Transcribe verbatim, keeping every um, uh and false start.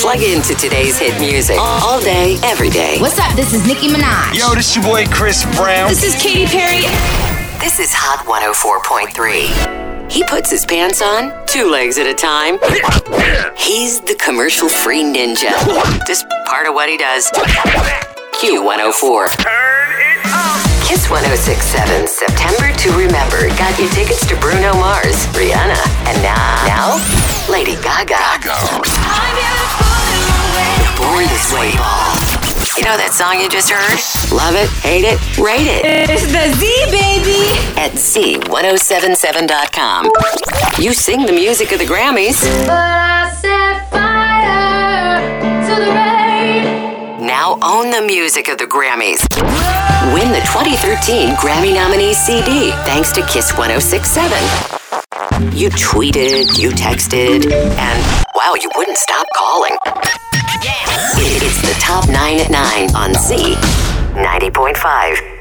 Plug into today's hit music all day, every day. What's up? This is Nicki Minaj. Yo, this your boy Chris Brown. This is Katy Perry. This is Hot one oh four point three. He puts his pants on two legs at a time. He's the commercial-free ninja. Just part of what he does. Q one oh four. Turn it up. Kiss one oh six point seven, September to Remember. Got you tickets to Bruno Mars, Rihanna, and now, now Lady Gaga. The Born This Way Ball. You know that song you just heard? Love it, hate it, rate it. It's the Z, baby. At Z ten seventy-seven dot com. You sing the music of the Grammys. But I set fire to the rain. Now own the music of the Grammys. Win the twenty thirteen Grammy nominee C D thanks to Kiss ten sixty-seven. You tweeted, you texted, and wow, you wouldn't stop calling. It's the top nine at nine on Z ninety point five.